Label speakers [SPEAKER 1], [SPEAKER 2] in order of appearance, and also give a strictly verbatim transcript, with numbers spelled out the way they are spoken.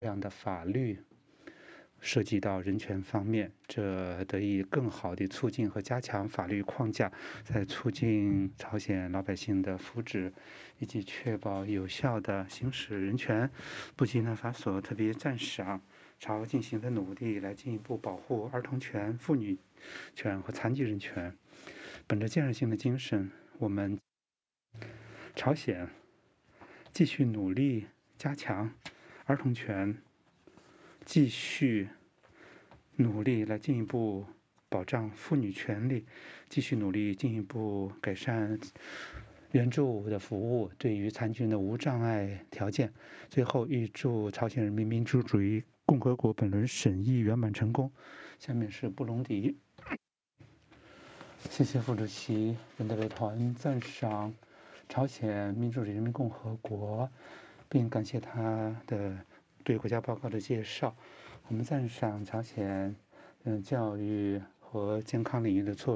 [SPEAKER 1] 这样的法律涉及到人权方面，这得以更好地促进和加强法律框架，在促进朝鲜老百姓的福祉以及确保有效的行使人权。布基纳法索特别赞赏朝进行的努力，来进一步保护儿童权、妇女权和残疾人权。本着建设性的精神，我们朝鲜继续努力加强儿童权，继续努力来进一步保障妇女权利，继续努力进一步改善援助的服务，对于残疾人的无障碍条件。最后，预祝朝鲜人民民主主义共和国本轮审议圆满成功。下面是布隆迪。谢谢副主席。人代表团赞赏朝鲜民主主义人民共和国，并感谢他的对国家报告的介绍。我们赞赏朝鲜嗯教育和健康领域的措